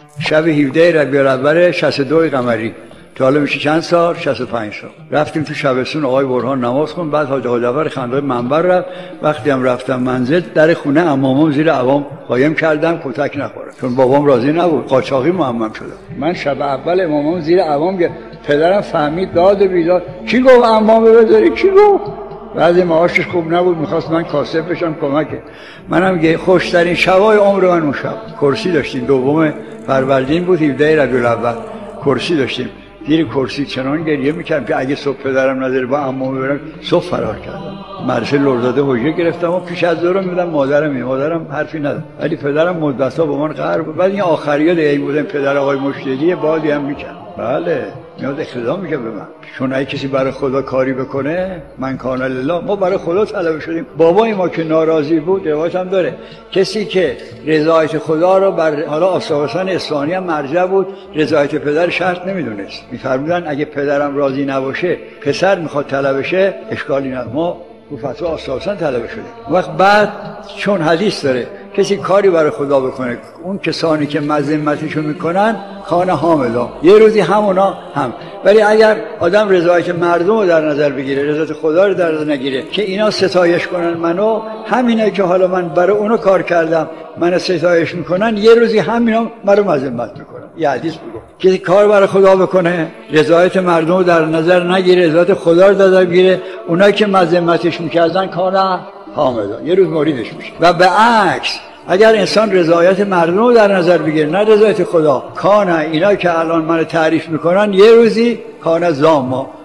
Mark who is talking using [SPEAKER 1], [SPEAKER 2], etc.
[SPEAKER 1] شب 17 ربیع الاول 62 قمری. تا حالا میشه چند سال؟ 65 سال. رفتیم تو شبستون آقای برهان نماز خوند، بعد حاج حاج‌جعفر خندای منبر رفت. وقتی هم رفتم منزل در خونه عمامم زیر عوام قایم کردم کتک نخوره، چون بابام راضی نبود، قاچاقی معمم شدم. من شب اول امامم زیر عوام پدرم فهمید داد و بیداد، کی گفت عمامو بذاری؟ کی گفت؟ بعضی معاشش خوب نبود، میخواست من کاسب بشم کمکه. منم خوشترین شبای عمر من اون شب. کرسی داشتیم، دوم فروردین بود 17 ربیع الاول. کرسی داشتیم، زیر کرسی چنان گریه میکردم که اگه صبح پدرم نظر با عمو ببرم صبح فرار کردم. مدرسه لرزاده حجه گرفتم و پیش از ظهر میدم مادرم حرفی نداد، ولی پدرم مدت‌ها با من قهر بود. بعد این آخریات این بودن پدر آقای مشتری بادی هم میکرد. بله میاد اقتدا میگه به من، چون اگه کسی برای خدا کاری بکنه من کان لله، ما برای خدا طلب شدیم. بابای ما که ناراضی بود، روایت هم داره، کسی که رضایت خدا رو بر حالا آساسان اسلامی هم مرجع بود، رضایت پدر شرط نمیدونست. میفرمودن اگه پدرم راضی نباشه پسر میخواد طلب شه، اشکالی نداره، ما تو فتوا آساسا طلب شدیم. وقت بعد چون حدیث داره کسی کاری برای خدا بکنه، اون کسانی که مذمتشو میکنن کان حاملا، یه روزی همونا هم. ولی اگر آدم رضایت مردم رو در نظر بگیره، رضایت خدا رو در نظر نگیره که اینا ستایش کنن منو، همینه که حالا من برای اونو کار کردم منو ستایش میکنن، یه روزی همینا منو مذمت میکنن. یه حدیث میگه کسی کار برای خدا بکنه، رضایت مردم رو در نظر نگیره، رضایت خدا رو در نظر بگیره، اونایی که مذمتش میکردن کان حاملا، یه روز موریدش میشه. و به عکس اگر انسان رضایت مردم رو در نظر بگیره نه رضایت خدا، کان اینا که الان من تعریف میکنن یه روزی کان زاما،